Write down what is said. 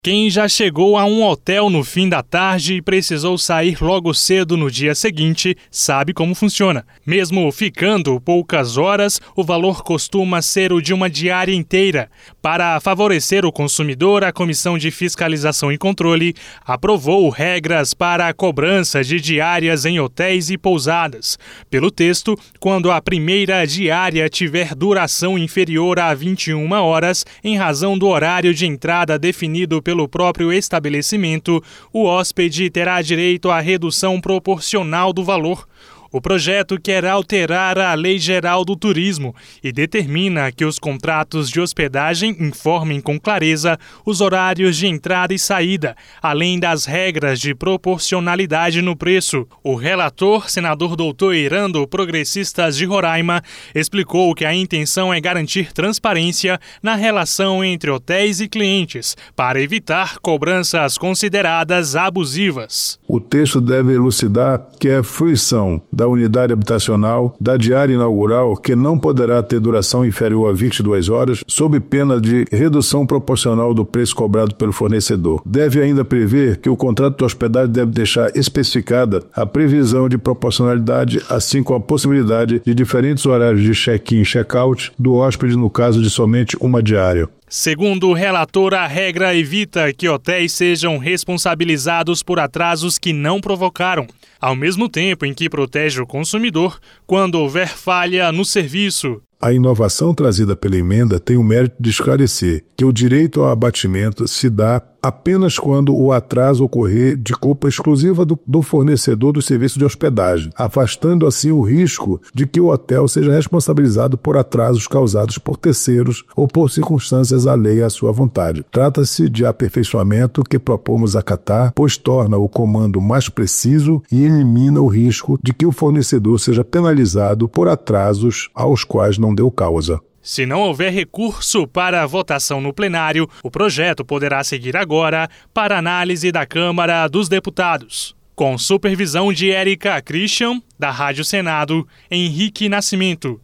Quem já chegou a um hotel no fim da tarde e precisou sair logo cedo no dia seguinte, sabe como funciona. Mesmo ficando poucas horas, o valor costuma ser o de uma diária inteira. Para favorecer o consumidor, a Comissão de Fiscalização e Controle aprovou regras para a cobrança de diárias em hotéis e pousadas. Pelo texto, quando a primeira diária tiver duração inferior a 21 horas, em razão do horário de entrada definido pelo próprio estabelecimento, o hóspede terá direito à redução proporcional do valor. O projeto quer alterar a Lei Geral do Turismo e determina que os contratos de hospedagem informem com clareza os horários de entrada e saída, além das regras de proporcionalidade no preço. O relator, senador Doutor Irando, Progressistas de Roraima, explicou que a intenção é garantir transparência na relação entre hotéis e clientes, para evitar cobranças consideradas abusivas. O texto deve elucidar que é fruição da unidade habitacional da diária inaugural que não poderá ter duração inferior a 22 horas, sob pena de redução proporcional do preço cobrado pelo fornecedor. Deve ainda prever que o contrato de hospedagem deve deixar especificada a previsão de proporcionalidade, assim como a possibilidade de diferentes horários de check-in e check-out do hóspede no caso de somente uma diária. Segundo o relator, a regra evita que hotéis sejam responsabilizados por atrasos que não provocaram, ao mesmo tempo em que protege o consumidor quando houver falha no serviço. A inovação trazida pela emenda tem o mérito de esclarecer que o direito ao abatimento se dá apenas quando o atraso ocorrer de culpa exclusiva do fornecedor do serviço de hospedagem, afastando assim o risco de que o hotel seja responsabilizado por atrasos causados por terceiros ou por circunstâncias alheias à sua vontade. Trata-se de aperfeiçoamento que propomos acatar, pois torna o comando mais preciso e elimina o risco de que o fornecedor seja penalizado por atrasos aos quais não deu causa. Se não houver recurso para a votação no plenário, o projeto poderá seguir agora para análise da Câmara dos Deputados. Com supervisão de Érica Christian, da Rádio Senado, Henrique Nascimento.